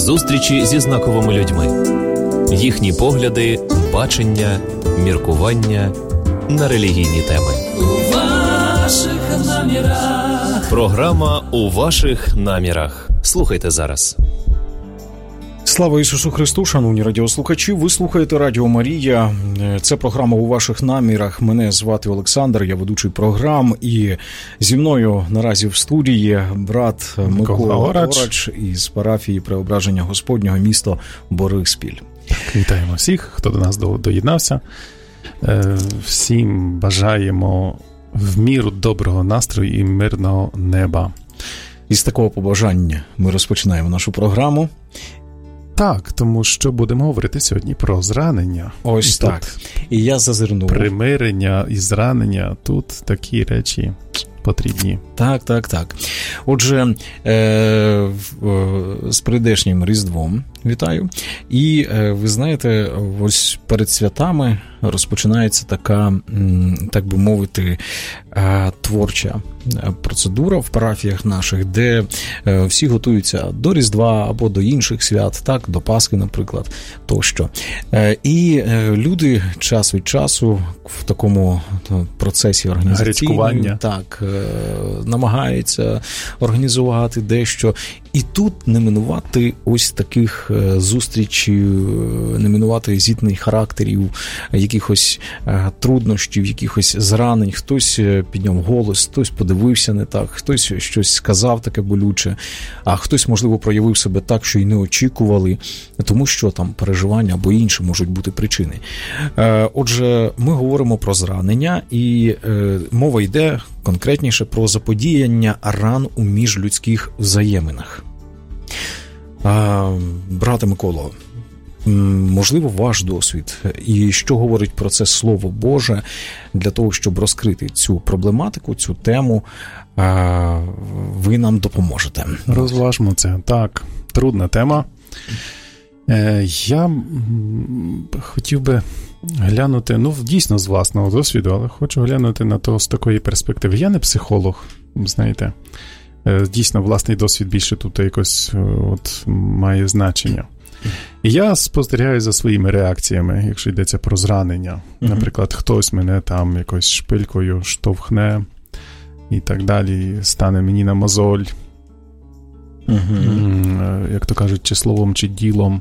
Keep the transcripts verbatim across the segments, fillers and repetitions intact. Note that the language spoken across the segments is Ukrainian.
Зустрічі зі знаковими людьми. Їхні погляди, бачення, міркування на релігійні теми. У ваших намірах. Програма «У ваших намірах». Слухайте зараз. Слава Ісусу Христу, шановні радіослухачі, ви слухаєте Радіо Марія. Це програма «У ваших намірах». Мене звати Олександр, я ведучий програм. І зі мною наразі в студії брат Микола Горач із парафії Преображення Господнього, місто Бориспіль. Вітаємо всіх, хто до нас доєднався. Всім бажаємо в міру доброго настрою і мирного неба. Із такого побажання ми розпочинаємо нашу програму. Так, тому що будемо говорити сьогодні про зранення. Ось і так. І я зазирнув. Примирення і зранення, тут такі речі потрібні. Так, так, так. Отже, е- з прийдешнім Різдвом вітаю. І е- ви знаєте, ось перед святами розпочинається така, так би мовити, творча процедура в парафіях наших, де всі готуються до Різдва або до інших свят, так, до Пасхи, наприклад, тощо. І люди час від часу в такому процесі організаційному так, намагаються організувати дещо. І тут не минувати ось таких зустрічей, не минувати зіткнень характерів, якихось труднощів, якихось зранень. Хтось підняв голос, хтось подивився не так, хтось щось сказав таке болюче, а хтось, можливо, проявив себе так, що й не очікували, тому що там переживання або інші можуть бути причини. Отже, ми говоримо про зранення, і мова йде конкретніше про заподіяння ран у міжлюдських взаєминах. Брате Миколо, можливо, ваш досвід і що говорить про це Слово Боже для того, щоб розкрити цю проблематику, цю тему, ви нам допоможете. Розважмо це. Так, трудна тема. Я хотів би глянути, ну, дійсно, з власного досвіду, але хочу глянути на то з такої перспективи. Я не психолог, знаєте. Дійсно, власний досвід більше тут якось от має значення. І я спостерігаю за своїми реакціями, якщо йдеться про зранення. Наприклад, хтось мене там якось шпилькою штовхне і так далі, стане мені на мозоль, uh-huh. як то кажуть, чи словом, чи ділом.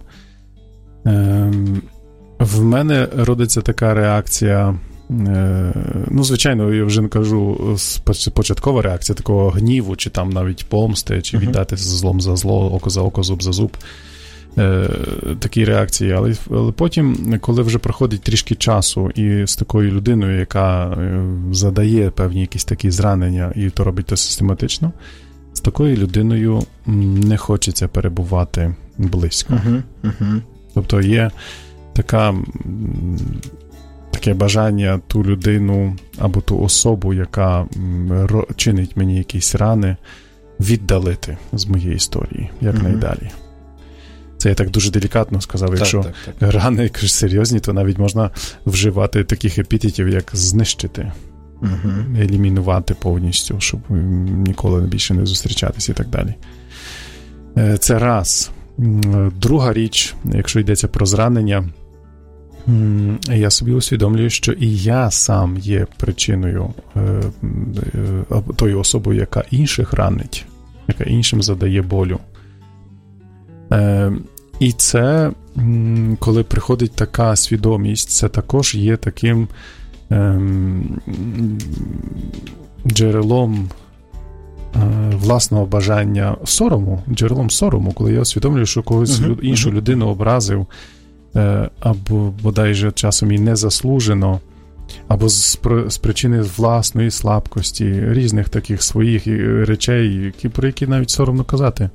В мене родиться така реакція, ну, звичайно, я вже не кажу, початкова реакція такого гніву, чи там навіть помсти, чи віддати злом за зло, око за око, зуб за зуб. Такі реакції, але, але потім, коли вже проходить трішки часу і з такою людиною, яка задає певні якісь такі зранення і то робить то систематично, з такою людиною не хочеться перебувати близько. Uh-huh, uh-huh. Тобто є така, таке бажання ту людину або ту особу, яка чинить мені якісь рани, віддалити з моєї історії, якнайдалі. Uh-huh. Це я так дуже делікатно сказав, так, якщо так, так. рани якось серйозні, то навіть можна вживати таких епітетів, як знищити, uh-huh. елімінувати повністю, щоб ніколи більше не зустрічатися і так далі. Це раз. Друга річ, якщо йдеться про зранення, я собі усвідомлюю, що і я сам є причиною тою особою, яка інших ранить, яка іншим задає болю. І це, коли приходить така свідомість, це також є таким ем, джерелом е, власного бажання сорому, джерелом сорому, коли я усвідомлюю, що когось uh-huh, іншу uh-huh. людину образив, е, або бодай же часом і незаслужено, або з, з причини власної слабкості, різних таких своїх речей, які, про які навіть соромно казати.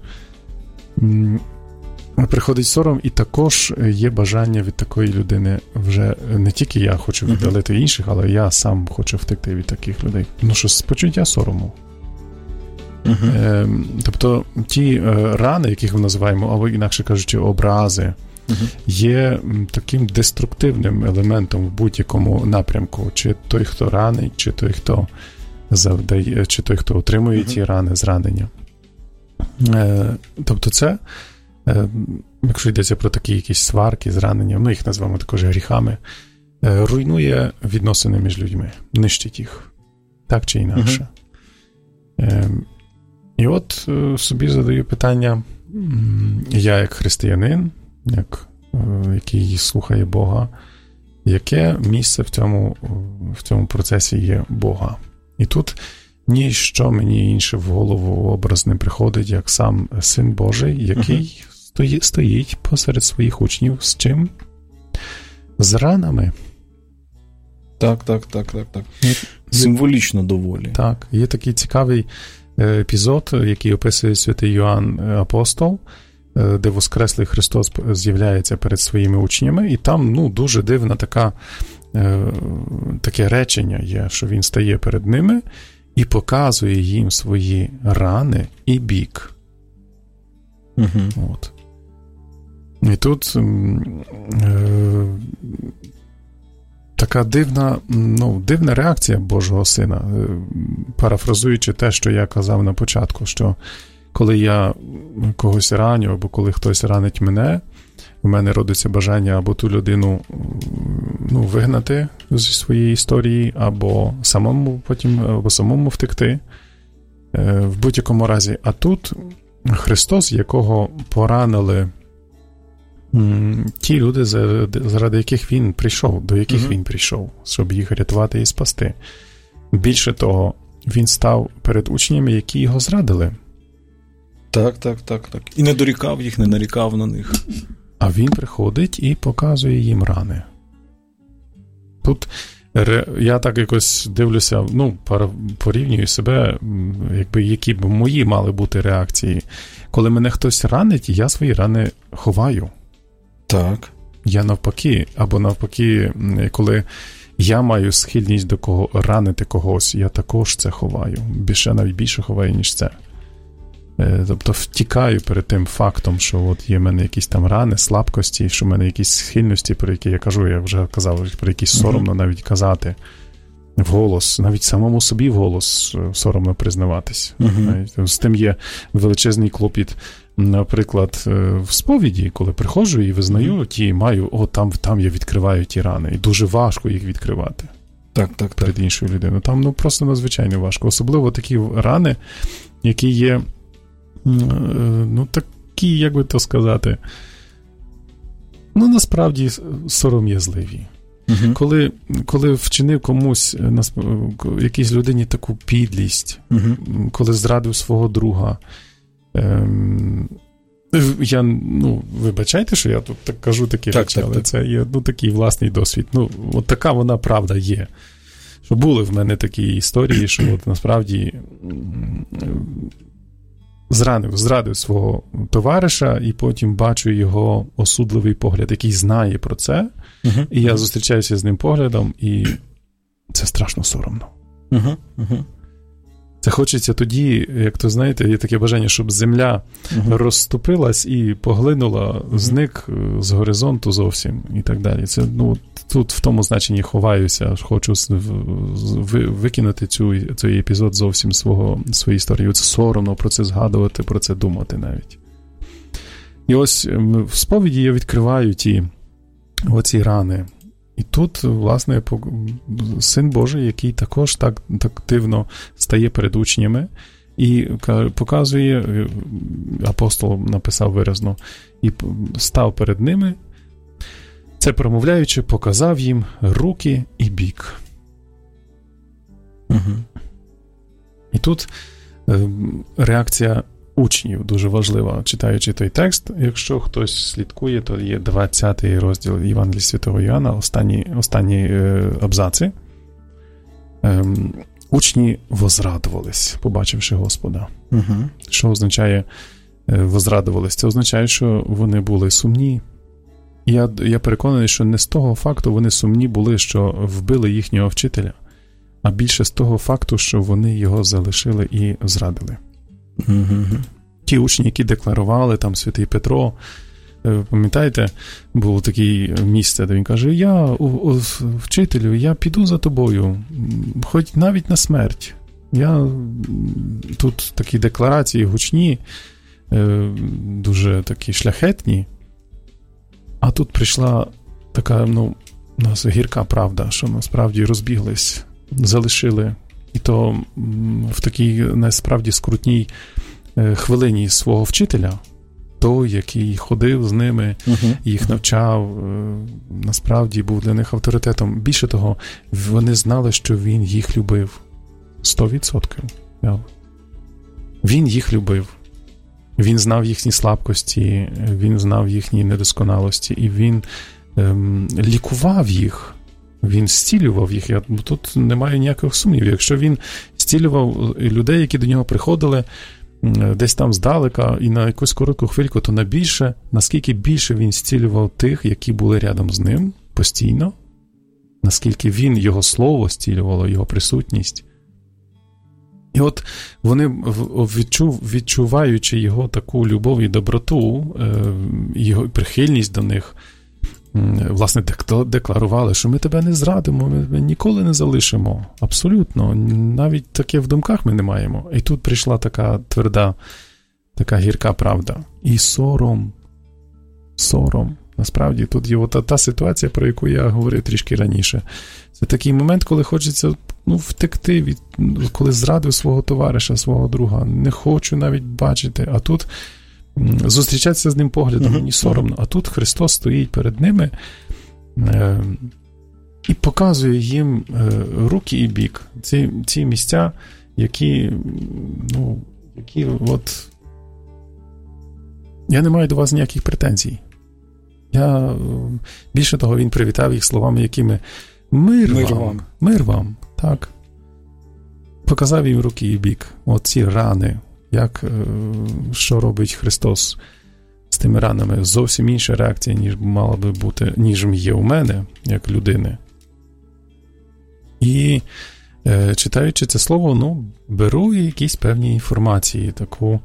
Приходить сором, і також є бажання від такої людини вже не тільки я хочу віддалити uh-huh. інших, але я сам хочу втекти від таких людей. Ну що, з почуття сорому. Uh-huh. Е, тобто ті е, рани, яких ми називаємо, або інакше кажучи, образи, uh-huh. є таким деструктивним елементом в будь-якому напрямку. Чи той, хто ранить, чи той, хто завдає, чи той, хто отримує uh-huh. ті рани, зранення. Е, тобто це якщо йдеться про такі якісь сварки, зранення, ну їх називаємо також гріхами, руйнує відносини між людьми, нищить їх, так чи інакше. Uh-huh. І от собі задаю питання, я як християнин, як, який слухає Бога, яке місце в цьому, в цьому процесі є Бога? І тут ніщо мені інше в голову образ не приходить, як сам Син Божий, який uh-huh. стої, стоїть посеред своїх учнів з чим? З ранами. Так, так, так, так, так. Символічно доволі. Так, є такий цікавий епізод, який описує святий Йоанн Апостол, де воскреслий Христос з'являється перед своїми учнями, і там, ну, дуже дивна така, таке речення є, що він стає перед ними і показує їм свої рани і бік. Угу. От. І тут е, така дивна, ну, дивна реакція Божого Сина, парафразуючи те, що я казав на початку, що коли я когось раню, або коли хтось ранить мене, в мене родиться бажання або ту людину, ну, вигнати зі своєї історії, або самому потім, або самому втекти. В будь-якому разі. А тут Христос, якого поранили ті люди, заради яких він прийшов, до яких mm-hmm. він прийшов, щоб їх рятувати і спасти. Більше того, він став перед учнями, які його зрадили. Так, так, так, так. І не дорікав їх, не нарікав на них. А він приходить і показує їм рани. Тут я так якось дивлюся, ну, порівнюю себе, якби, які б мої мали бути реакції. Коли мене хтось ранить, я свої рани ховаю. Так. Я навпаки, або навпаки, коли я маю схильність до кого ранити когось, я також це ховаю. Більше, навіть більше ховаю, ніж це. Тобто втікаю перед тим фактом, що от є в мене якісь там рани, слабкості, що в мене якісь схильності, про які я кажу, я вже казав, про які соромно навіть казати вголос, навіть самому собі вголос соромно признаватись. Uh-huh. З тим є величезний клопіт, наприклад, в сповіді, коли приходжу і визнаю, uh-huh. ті маю, о, там, там я відкриваю ті рани, і дуже важко їх відкривати. Так, так, перед так. іншою людиною. Там, ну, просто надзвичайно важко. Особливо такі рани, які є, ну, такі, як би то сказати, ну, насправді сором'язливі. Uh-huh. Коли, коли вчинив комусь, якійсь людині таку підлість, uh-huh. коли зрадив свого друга, ем, я, ну, вибачайте, що я тут так кажу такі так, речі, так, але так. це є, ну, такий власний досвід. Ну, от така вона правда є. Що були в мене такі історії, що от насправді зранив, зрадив свого товариша, і потім бачу його осудливий погляд, який знає про це, uh-huh. і я зустрічаюся з ним поглядом, і це страшно соромно. Uh-huh. Uh-huh. Це хочеться тоді, як то, знаєте, є таке бажання, щоб земля uh-huh. розступилась і поглинула, uh-huh. зник з горизонту зовсім, і так далі. Це, ну, тут в тому значенні ховаюся, хочу викинути цю, цей епізод зовсім свого, своєї історії. Це соромно про це згадувати, про це думати навіть. І ось в сповіді я відкриваю ті оці рани. І тут, власне, Син Божий, який також так, так дивно стає перед учнями і показує, апостол написав виразно, і став перед ними, це промовляючи, показав їм руки і бік. Угу. І тут реакція учнів дуже важлива, читаючи той текст. Якщо хтось слідкує, то є двадцятий розділ Євангелія Святого Йоанна, останні, останні е, абзаци. Е, учні возрадувались, побачивши Господа. Угу. Що означає е, возрадувались? Це означає, що вони були сумні. Я, я переконаний, що не з того факту вони сумні були, що вбили їхнього вчителя, а більше з того факту, що вони його залишили і зрадили. Mm-hmm. Ті учні, які декларували, там святий Петро, пам'ятаєте, було таке місце, де він каже, я, о, о, вчителю, я піду за тобою, хоч навіть на смерть. Я тут такі декларації гучні, дуже такі шляхетні. А тут прийшла така, ну, у нас гірка правда, що насправді розбіглись, залишили. І то в такій, насправді, скрутній хвилині свого вчителя, той, який ходив з ними, uh-huh. їх навчав, насправді був для них авторитетом. Більше того, вони знали, що він їх любив. Сто відсотків. Він їх любив. Він знав їхні слабкості, він знав їхні недосконалості, і він ем, лікував їх. Він зцілював їх. Я, тут немає ніяких сумнівів. Якщо він зцілював людей, які до нього приходили десь там здалека і на якусь коротку хвильку, то на більше, наскільки більше він зцілював тих, які були рядом з ним постійно, наскільки він, його слово зцілювало, його присутність. І от вони, відчув, відчуваючи його таку любов і доброту, його прихильність до них, власне, декларували, що ми тебе не зрадимо, ми ніколи не залишимо. Абсолютно. Навіть таке в думках ми не маємо. І тут прийшла така тверда, така гірка правда. І сором. Сором. Насправді, тут є та, та ситуація, про яку я говорив трішки раніше. Це такий момент, коли хочеться, ну, втекти, від, коли зрадив свого товариша, свого друга. Не хочу навіть бачити. А тут зустрічатися з ним поглядом, мені соромно. А тут Христос стоїть перед ними е, і показує їм е, руки і бік. Ці, ці місця, які, ну, які от... Я не маю до вас ніяких претензій. Я, більше того, він привітав їх словами, якими мир, мир вам, вам, мир вам, так. Показав їм руки і бік. От ці рани, як, що робить Христос з тими ранами. Зовсім інша реакція, ніж мала би бути, ніж є у мене, як людини. І читаючи це слово, ну, беру якісь певні інформації, таку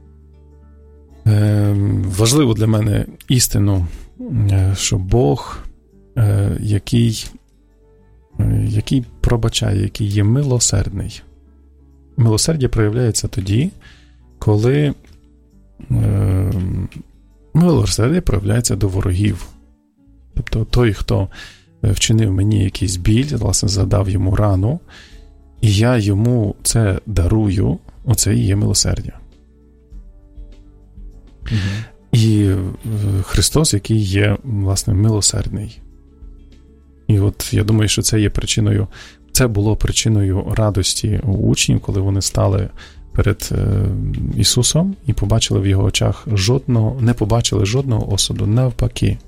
е, важливу для мене істину, що Бог, е, який, е, який пробачає, який є милосердний. Милосердя проявляється тоді, коли е, милосердя проявляється до ворогів. Тобто той, хто вчинив мені якийсь біль, власне, задав йому рану, і я йому це дарую, оце і є милосердя. Угу. І Христос, який є, власне, милосердний. І от я думаю, що це є причиною, це було причиною радості у учнів, коли вони стали перед Ісусом і побачили в його очах жодного, не побачили жодного осуду, навпаки.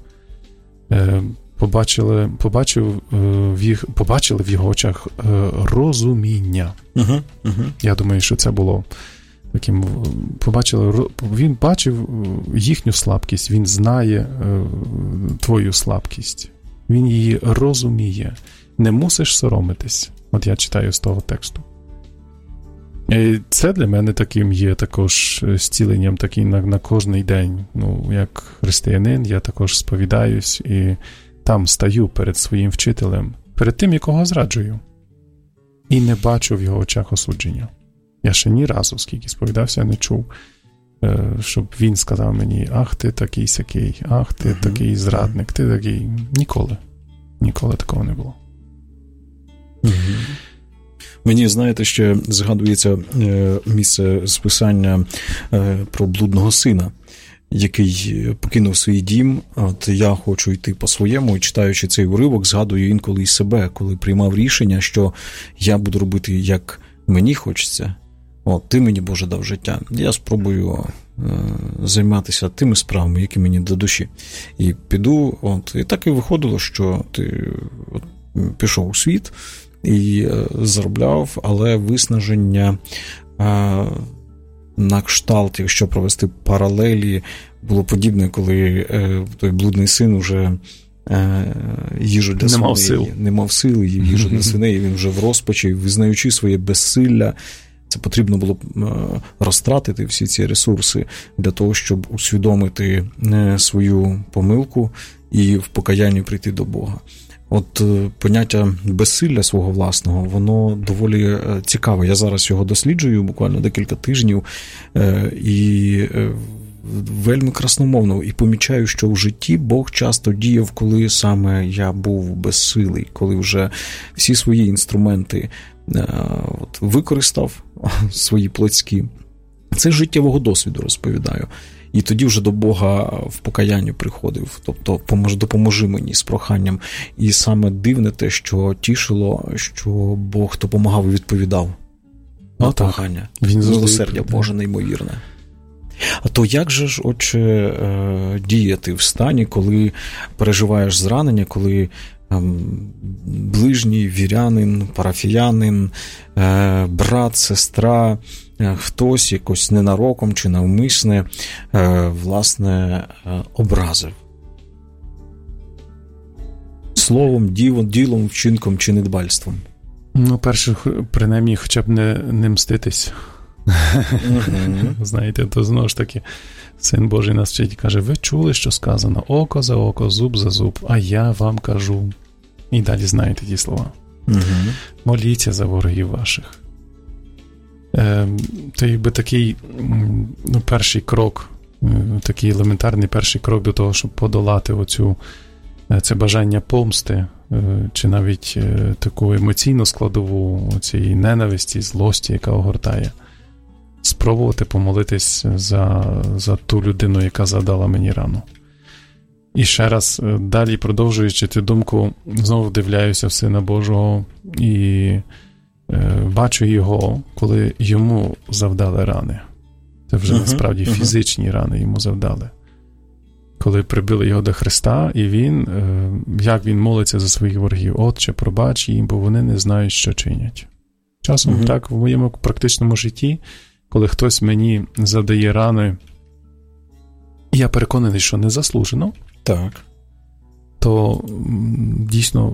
Побачили, побачив в їх, побачили в його очах розуміння. Uh-huh, uh-huh. Я думаю, що це було таким, побачили, він бачив їхню слабкість, він знає твою слабкість, він її розуміє. Не мусиш соромитись. От я читаю з того тексту. І це для мене таким є також зціленням таким на, на кожний день. Ну, як християнин, я також сповідаюсь і там стаю перед своїм вчителем, перед тим, якого зраджую. І не бачу в його очах осудження. Я ще ні разу, скільки сповідався, не чув, щоб він сказав мені: ах, ти такий-сякий, ах, ти uh-huh. такий зрадник, ти такий. Ніколи. Ніколи такого не було. Uh-huh. Мені, знаєте, ще згадується місце з писання про блудного сина, який покинув свій дім. От я хочу йти по-своєму, і читаючи цей уривок, згадую інколи і себе, коли приймав рішення, що я буду робити, як мені хочеться. От, ти мені, Боже, дав життя. Я спробую е, займатися тими справами, які мені до душі. І піду, от, і так і виходило, що ти от, пішов у світ і е, заробляв, але виснаження е, на кшталт, якщо провести паралелі, було подібне, коли е, той блудний син уже е, їжу для свиней, сил. не мав сил, їжу для свиней, він вже в розпачі, визнаючи своє безсилля. Це потрібно було розтратити всі ці ресурси для того, щоб усвідомити свою помилку і в покаянні прийти до Бога. от поняття безсилля свого власного, воно доволі цікаве. Я зараз його досліджую буквально декілька тижнів, і вельми красномовно, і помічаю, що в житті Бог часто діяв, коли саме я був безсилий, коли вже всі свої інструменти от, використав, свої плотські. Це життєвого досвіду розповідаю. І тоді вже до Бога в покаянню приходив, тобто допоможи мені з проханням. І саме дивне те, що тішило, що Бог допомагав і відповідав на О, прохання. Він милосердя Боже неймовірне. А то як же ж, отче, діяти в стані, коли переживаєш зранення, коли ближній, вірянин, парафіянин, брат, сестра, хтось якось ненароком чи навмисне, власне, образив? Словом, ділом, вчинком чи недбальством? Ну, перше, принаймні, хоча б не, не мститись. Mm-hmm. Знаєте, то знову ж таки Син Божий нас вчить і каже: ви чули, що сказано око за око, зуб за зуб, а я вам кажу. І далі знаєте ті слова. Mm-hmm. Моліться за ворогів ваших. Е, то якби такий ну, перший крок, такий елементарний перший крок до того, щоб подолати оцю, це бажання помсти, чи навіть таку емоційну складову цієї ненависті, злості, яка огортає. Спробувати помолитись за, за ту людину, яка завдала мені рану. І ще раз, далі продовжуючи цю думку, знову вдивляюся в Сина Божого і е, бачу його, коли йому завдали рани. Це вже uh-huh, насправді uh-huh. фізичні рани йому завдали. Коли прибили його до Христа, і він, е, як він молиться за своїх ворогів: Отче, пробач їм, бо вони не знають, що чинять. Часом uh-huh. так в моєму практичному житті, коли хтось мені завдає рани, і я переконаний, що не заслужено, так. то дійсно,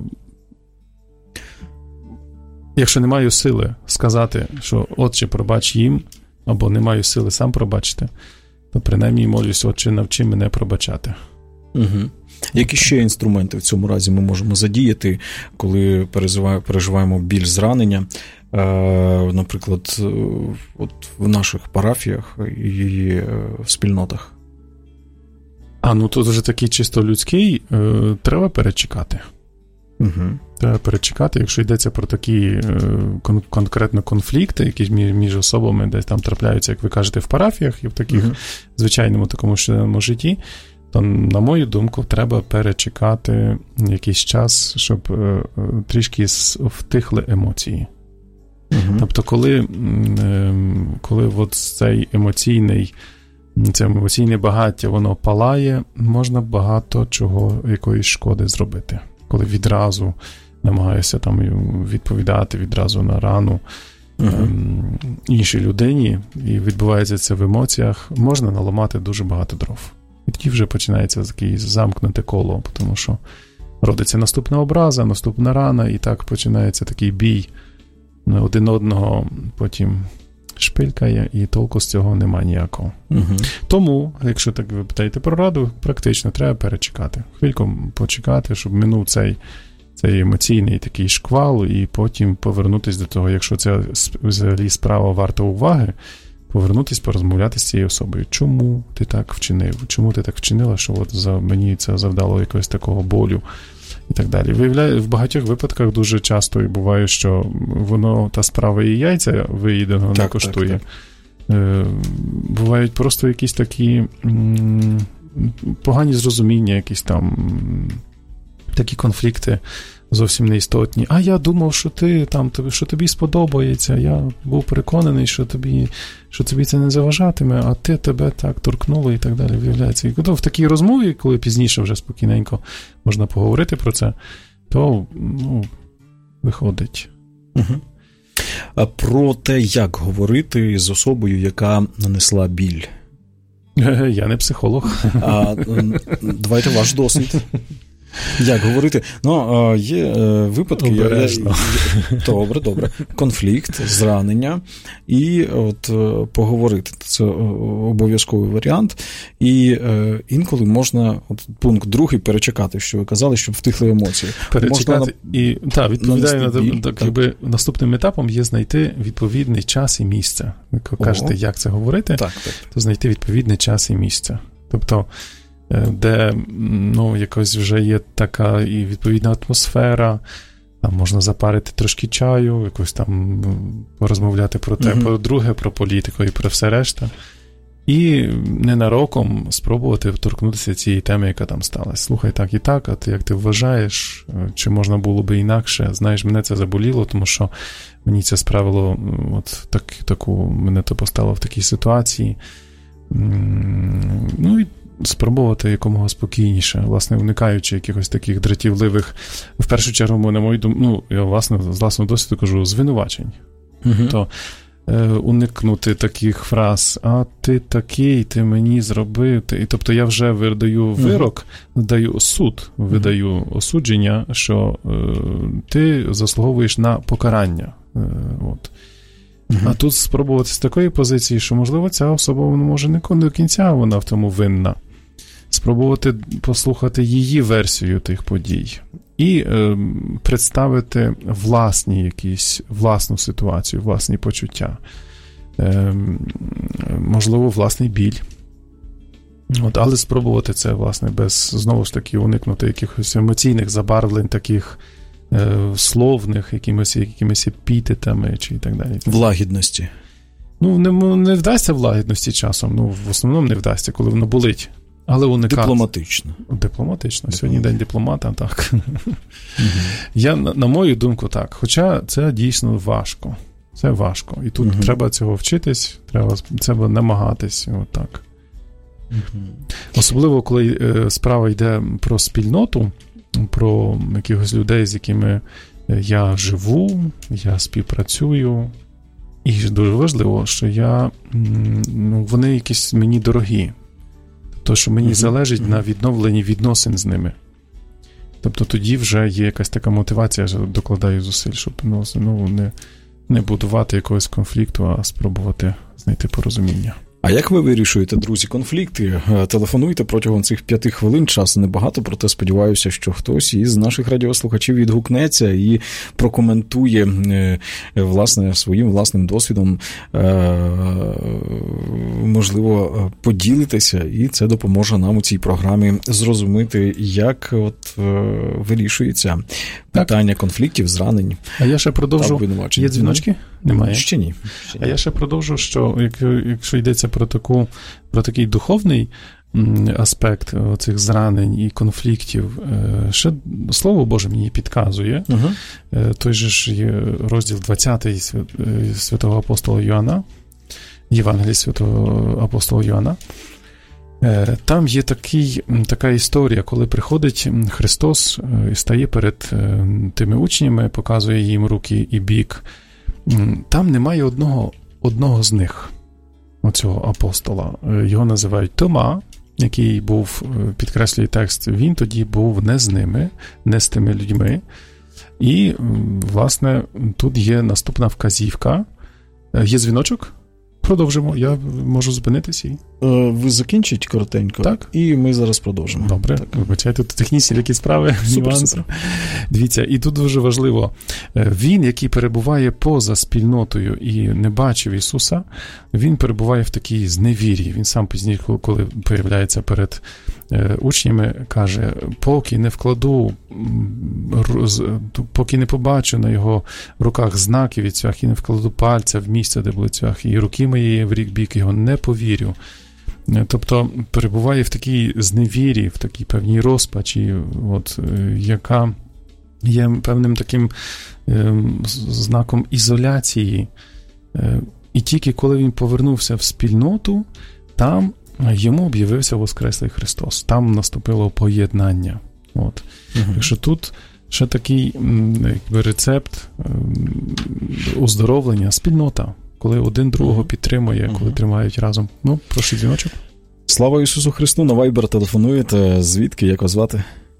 якщо не маю сили сказати, що Отче, пробач їм, або не маю сили сам пробачити, то принаймні молюсь: Отче, навчи мене пробачати. Угу. Які ще інструменти в цьому разі ми можемо задіяти, коли переживаємо біль зранення, наприклад, от в наших парафіях і в спільнотах? А, ну тут вже такий чисто людський, е, треба перечекати. Угу. Треба перечекати, якщо йдеться про такі е, кон- конкретно конфлікти, які між, між особами десь там трапляються, як ви кажете, в парафіях і в таких угу. звичайному такому щоденному житті, то, на мою думку, треба перечекати якийсь час, щоб е, трішки втихли емоції. Угу. Тобто, коли, е, коли от цей емоційний це емоційне багаття, воно палає, можна багато чого, якоїсь шкоди зробити. Коли відразу намагаєшся там відповідати відразу на рану uh-huh. ем, іншій людині, і відбувається це в емоціях, можна наламати дуже багато дров. І тоді вже починається таке замкнуте коло, тому що родиться наступна образа, наступна рана, і так починається такий бій один одного, потім шпилькає, і толку з цього немає ніякого. Угу. Тому, якщо так ви питаєте про раду, практично треба перечекати. Хвильку почекати, щоб минув цей, цей емоційний такий шквал, і потім повернутися до того, якщо це взагалі справа варта уваги, повернутися, порозмовляти з цією особою. Чому ти так вчинив? Чому ти так вчинила, що от за мені це завдало якогось такого болю? І так далі. Виявляє, в багатьох випадках дуже часто і буває, що воно, та справа і яйця виїденого не коштує. Так, так. Е, бувають просто якісь такі м, погані зрозуміння, якісь там такі конфлікти зовсім неістотні. А я думав, що ти там, що тобі сподобається. Я був переконаний, що тобі, що тобі це не заважатиме, а ти тебе так торкнуло і так далі. Виявляється. І в такій розмові, коли пізніше вже спокійненько можна поговорити про це, то ну, виходить. Угу. А про те, як говорити з особою, яка нанесла біль? Я не психолог. А, давайте ваш досвід. Як говорити? Ну, є випадки... Обережно. Добре, добре. Конфлікт, зранення і от поговорити. Це обов'язковий варіант. І інколи можна, от пункт другий, перечекати, що ви казали, щоб втихли емоції. Перечекати можна і, так, відповідає на біль, так, так. якби наступним етапом є знайти відповідний час і місце. Ви кажете, як це говорити, так, так. то знайти відповідний час і місце. Тобто, де, ну, якось вже є така і відповідна атмосфера, там можна запарити трошки чаю, якось там порозмовляти про те, mm-hmm. про друге, про політику і про все решта. І ненароком спробувати торкнутися цієї теми, яка там сталася. Слухай, так і так, а ти як ти вважаєш, чи можна було би інакше? Знаєш, мене це заболіло, тому що мені це справило, от так, таку, мене то поставило в такій ситуації. Ну і спробувати якомога спокійніше, власне, уникаючи якихось таких дратівливих, в першу чергу, на мою думку, ну, я, власне, з власного досвіду кажу, звинувачень. Uh-huh. То е, уникнути таких фраз, а ти такий, ти мені зробив, ти... І, тобто я вже видаю вирок, uh-huh. даю суд, видаю uh-huh. осудження, що е, ти заслуговуєш на покарання. Е, от. Uh-huh. А тут спробувати з такої позиції, що, можливо, ця особа, вона може не до кінця вона в тому винна. Спробувати послухати її версію тих подій і е, представити власні якісь, власну ситуацію, власні почуття. Е, можливо, власний біль. От, але спробувати це, власне, без, знову ж таки, уникнути якихось емоційних забарвлень, таких е, словних, якимось, якимось епітетами чи і так далі. Влагідності. Ну, не, не вдасться влагідності часом. Ну, в основному не вдасться, коли воно болить. Але уникати. Дипломатично. Дипломатично. Сьогодні день дипломата, так. Угу. Я, на, на мою думку, так. Хоча це дійсно важко. Це важко. І тут угу. треба цього вчитись, треба треба намагатись. Отак. Угу. Особливо, коли е, справа йде про спільноту, про якихось людей, з якими я живу, я співпрацюю. І дуже важливо, що я, ну, вони якісь мені дорогі. То, що мені mm-hmm. залежить mm-hmm. на відновленні відносин з ними. Тобто тоді вже є якась така мотивація, що докладаю зусиль, щоб ну, ну, не, не будувати якогось конфлікту, а спробувати знайти порозуміння. А як ви вирішуєте, друзі, конфлікти? Телефонуйте протягом цих п'яти хвилин, часу небагато, проте сподіваюся, що хтось із наших радіослухачів відгукнеться і прокоментує, власне, своїм власним досвідом, можливо, поділитися, і це допоможе нам у цій програмі зрозуміти, як от вирішується питання конфліктів, зранень. А я ще продовжу. Є дзвіночки? Немає? Ще ні. Ще ні. А я ще продовжу, що якщо йдеться про таку, про такий духовний аспект цих зранень і конфліктів, ще Слово Боже мені підказує. Uh-huh. Той же ж є розділ двадцятий святого апостола Йоанна, Євангелії святого апостола Йоанна. Там є такий, така історія, коли приходить Христос і стає перед тими учнями, показує їм руки і бік. Там немає одного, одного з них, оцього апостола. Його називають Тома, який був, підкреслює текст, він тоді був не з ними, не з тими людьми. І, власне, тут є наступна вказівка. Є дзвіночок? Продовжимо. Я можу зупинитися. Ви закінчіть коротенько, так? І ми зараз продовжимо. Добре. Вибачайте, тут технічні які справи. Супер, супер. Дивіться, і тут дуже важливо. Він, який перебуває поза спільнотою і не бачив Ісуса, він перебуває в такій зневірі. Він сам пізніше, коли появляється перед учнями, каже, поки не вкладу, поки не побачу на його руках знаки від цвях, і не вкладу пальця в місце, де були цвяхи, і руки моєї в рік бік його не повірю. Тобто перебуває в такій зневірі, в такій певній розпачі, от, яка є певним таким е, знаком ізоляції. Е, і тільки коли він повернувся в спільноту, там йому об'явився Воскреслий Христос. Там наступило поєднання. От. Угу. Якщо тут ще такий якби, рецепт е, оздоровлення, спільнота, коли один другого підтримує, коли uh-huh. тримають разом. Ну, прошу, дзвіночок. Слава Ісусу Христу, на Viber телефонуєте. Звідки, як вас звати?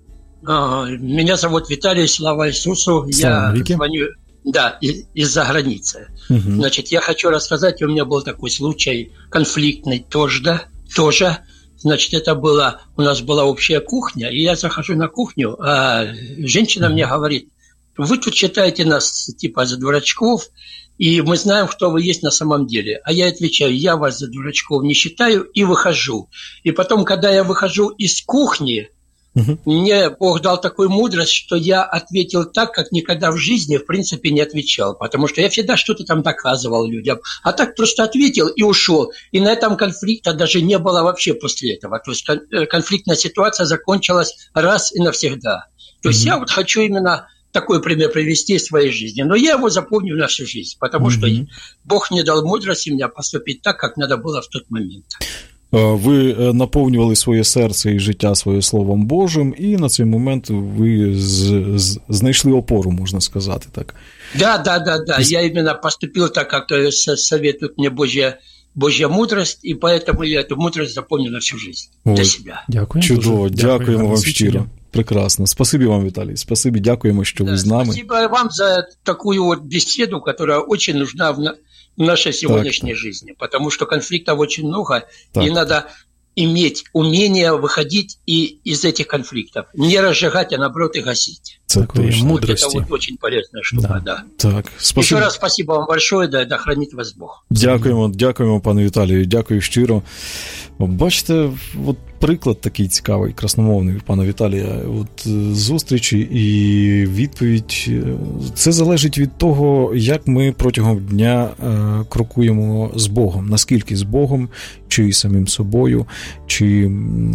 Меня зовут Виталий, слава Иисусу. Я звоню, да, из-за границы. Угу. Значит, я хочу рассказать, у меня был такой случай конфликтный тоже, да, тоже. Значит, это было, у нас была общая кухня, и я захожу на кухню, а женщина мне говорит: вы тут считаете нас типа за дурачков, и мы знаем, кто вы есть на самом деле. А я отвечаю: я вас за дурачков не считаю, и выхожу. И потом, когда я выхожу из кухни, uh-huh. мне Бог дал такую мудрость, что я ответил так, как никогда в жизни, в принципе, не отвечал. Потому что я всегда что-то там доказывал людям. А так просто ответил и ушел. И на этом конфликта даже не было вообще после этого. То есть конфликтная ситуация закончилась раз и навсегда. То есть uh-huh. я вот хочу именно такой пример привести в своей жизни. Но я его запомню на всю жизнь, потому mm-hmm. что Бог мне дал мудрости мне поступить так, как надо было в тот момент. Ви наповнювали своє серце і життя своє Словом Божим, і на цей момент ви з, з, знайшли опору, можна сказати, так? Да, да, да, да. Я именно поступил так, как советует мне Божья, Божья мудрость, и поэтому я эту мудрость запомню на всю жизнь. Ой, для себя. Дякую. Чудово, дякуємо, дякуємо вам щиро. Прекрасно. Спасибі вам, Віталій. Спасибі, дякуємо, що да, ви з нами. Спасибо вам за такую вот беседу, которая очень нужна в, на... в нашей сегодняшней так. жизни, потому что конфликтов очень много, так. и надо иметь умение выходить и из этих конфликтов. Не разжигать, а наоборот и гасить. Такой мудрости. Это вот очень полезная штука, да. да. Так, спасибо. Еще раз спасибо вам большое, да, да хранит вас Бог. Дякуємо, дякуємо, пане Віталію, дякую щиро. Бачите, от приклад такий цікавий, красномовний, пана Віталія, от зустрічі і відповідь. Це залежить від того, як ми протягом дня е, крокуємо з Богом, наскільки з Богом, чи самим собою, чи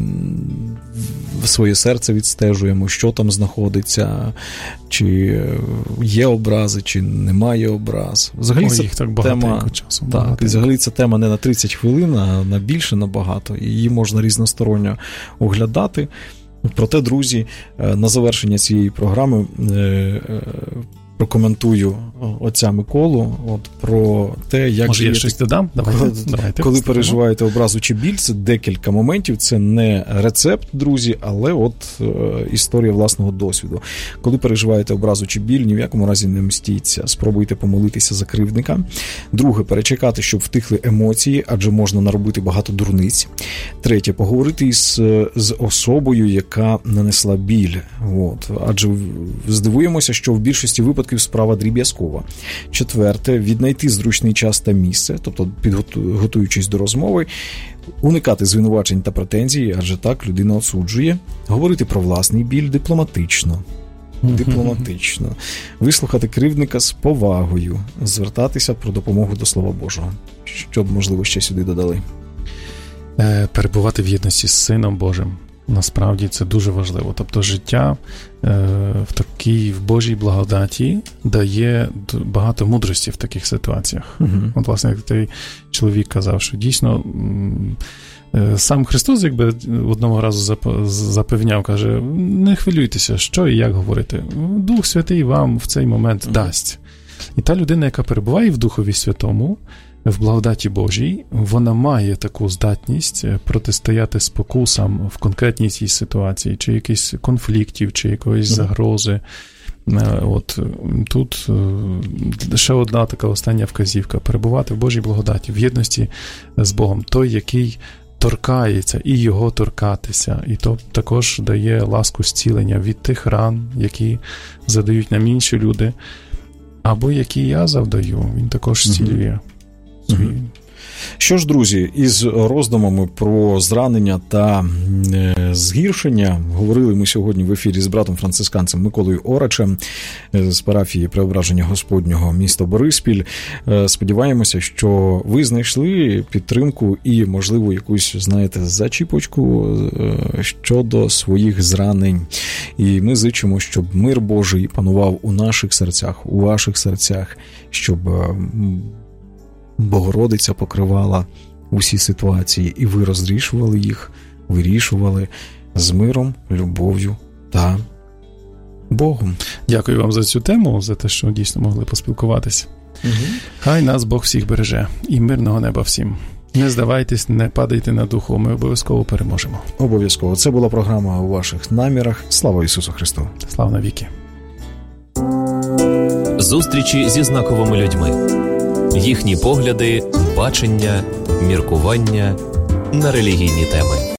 в своє серце відстежуємо, що там знаходиться, чи є образи, чи немає образ. Взагалі, Ой, їх так тема, часу, так, взагалі ця тема не на тридцять хвилин, а на більше набагато. І її можна різносторонньо оглядати. Проте, друзі, на завершення цієї програми прокоментую отця Миколу от, про те, як Може, я щось додам? Давайте, коли, давайте коли переживаєте образу чи біль, це декілька моментів, це не рецепт, друзі, але от е, історія власного досвіду. Коли переживаєте образу чи біль, ні в якому разі не мстіться, спробуйте помолитися за кривдника. Друге, перечекати, щоб втихли емоції, адже можна наробити багато дурниць. Третє, поговорити із, з особою, яка нанесла біль. От, адже здивуємося, що в більшості випадків справа дріб'язкова. Четверте, віднайти зручний час та місце, тобто підготуючись до розмови, уникати звинувачень та претензій, адже так людина осуджує, говорити про власний біль дипломатично. Дипломатично. Вислухати кривдника з повагою, звертатися про допомогу до Слова Божого. Що б, можливо, ще сюди додали? Перебувати в єдності з Сином Божим. Насправді це дуже важливо. Тобто життя е, в такій, в Божій благодаті дає багато мудрості в таких ситуаціях. Uh-huh. От, власне, як той чоловік казав, що дійсно е, сам Христос якби одного разу запевняв, каже, не хвилюйтеся, що і як говорити. Дух Святий вам в цей момент uh-huh. дасть. І та людина, яка перебуває в Духові Святому, в благодаті Божій, вона має таку здатність протистояти спокусам в конкретній цій ситуації, чи якихось конфліктів, чи якоїсь загрози. От тут ще одна така остання вказівка. Перебувати в Божій благодаті, в єдності з Богом. Той, який торкається, і його торкатися. І то також дає ласку зцілення від тих ран, які задають нам інші люди, або які я завдаю. Він також зцілює. Угу. Що ж, друзі, із роздумами про зранення та е, згіршення говорили ми сьогодні в ефірі з братом францисканцем Миколою Орачем з парафії Преображення Господнього міста Бориспіль. Е, сподіваємося, що ви знайшли підтримку і, можливо, якусь, знаєте, зачіпочку е, щодо своїх зранень. І ми зичимо, щоб мир Божий панував у наших серцях, у ваших серцях, щоб е, Богородиця покривала усі ситуації, і ви розрішували їх, вирішували з миром, любов'ю та Богом. Дякую вам за цю тему, за те, що дійсно могли поспілкуватися. Угу. Хай нас Бог всіх береже. І мирного неба всім. Не здавайтесь, не падайте на духу, ми обов'язково переможемо. Обов'язково. Це була програма «У ваших намірах». Слава Ісусу Христу! Слава навіки! Зустрічі зі знаковими людьми. Їхні погляди, бачення, міркування на релігійні теми.